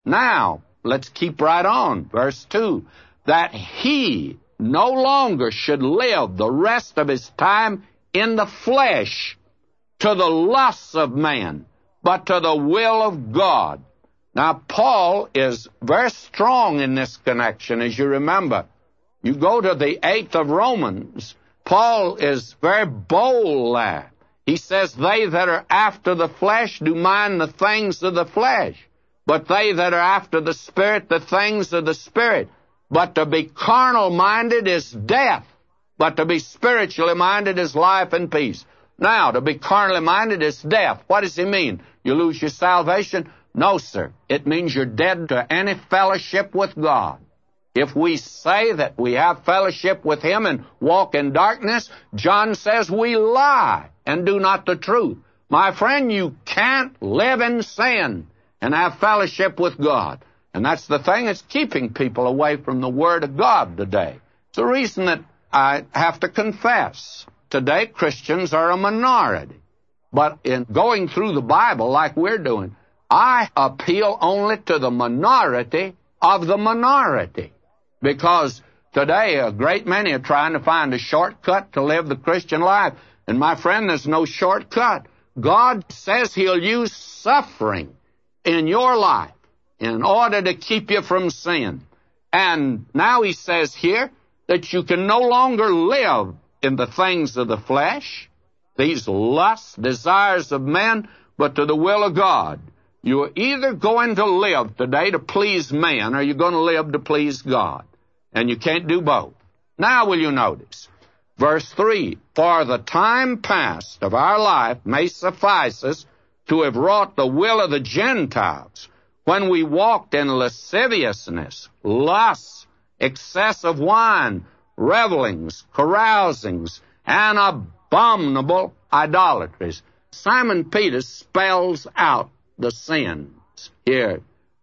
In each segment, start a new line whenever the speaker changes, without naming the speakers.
Now, let's keep right on. Verse 2, that he no longer should live the rest of his time in the flesh to the lusts of man, but to the will of God. Now, Paul is very strong in this connection, as you remember. You go to the 8th of Romans, Paul is very bold there. He says, they that are after the flesh do mind the things of the flesh, but they that are after the Spirit, the things of the Spirit. But to be carnal-minded is death, but to be spiritually minded is life and peace. Now, to be carnally minded is death. What does he mean? You lose your salvation? No, sir. It means you're dead to any fellowship with God. If we say that we have fellowship with him and walk in darkness, John says we lie and do not the truth. My friend, you can't live in sin and have fellowship with God. And that's the thing that's keeping people away from the Word of God today. It's the reason that I have to confess. Today, Christians are a minority. But in going through the Bible like we're doing, I appeal only to the minority of the minority. Because today, a great many are trying to find a shortcut to live the Christian life. And my friend, there's no shortcut. God says he'll use suffering in your life in order to keep you from sin. And now he says here that you can no longer live in the things of the flesh, these lusts, desires of men, but to the will of God. You're either going to live today to please man, or you're going to live to please God. And you can't do both. Now will you notice? Verse 3, for the time past of our life may suffice us to have wrought the will of the Gentiles, when we walked in lasciviousness, lusts, excess of wine, revelings, carousings, and abominable idolatries. Simon Peter spells out the sins here.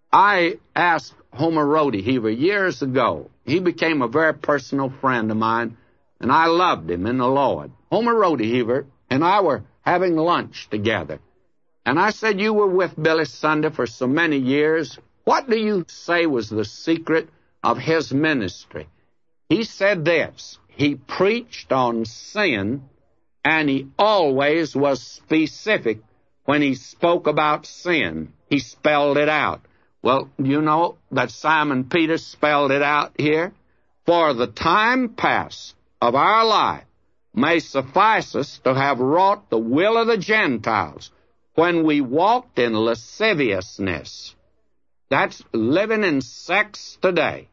I asked Homer Rodeheaver years ago. He became a very personal friend of mine, and I loved him in the Lord. Homer Rodeheaver and I were having lunch together. And I said, you were with Billy Sunday for so many years. What do you say was the secret of his ministry? He said this. He preached on sin, and he always was specific when he spoke about sin. He spelled it out. Well, you know that Simon Peter spelled it out here. For the time past of our life may suffice us to have wrought the will of the Gentiles, when we walked in lasciviousness. That's living in sex today.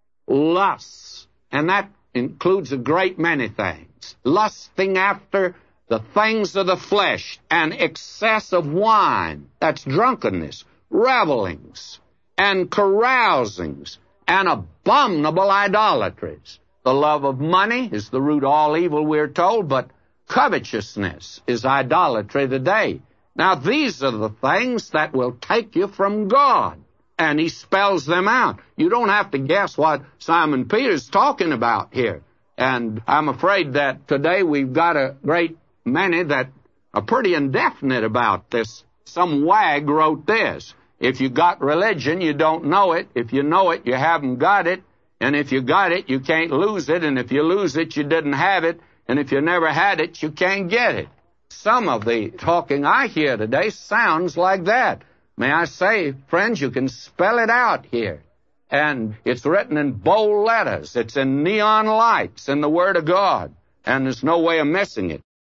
Lusts. And that includes a great many things. Lusting after the things of the flesh and excess of wine. That's drunkenness. Revelings and carousings and abominable idolatries. The love of money is the root of all evil, we're told, but covetousness is idolatry today. Now, these are the things that will take you from God, and he spells them out. You don't have to guess what Simon Peter's talking about here. And I'm afraid that today we've got a great many that are pretty indefinite about this. Some wag wrote this. If you got religion, you don't know it. If you know it, you haven't got it. And if you got it, you can't lose it. And if you lose it, you didn't have it. And if you never had it, you can't get it. Some of the talking I hear today sounds like that. May I say, friends, you can spell it out here. And it's written in bold letters. It's in neon lights in the Word of God. And there's no way of missing it.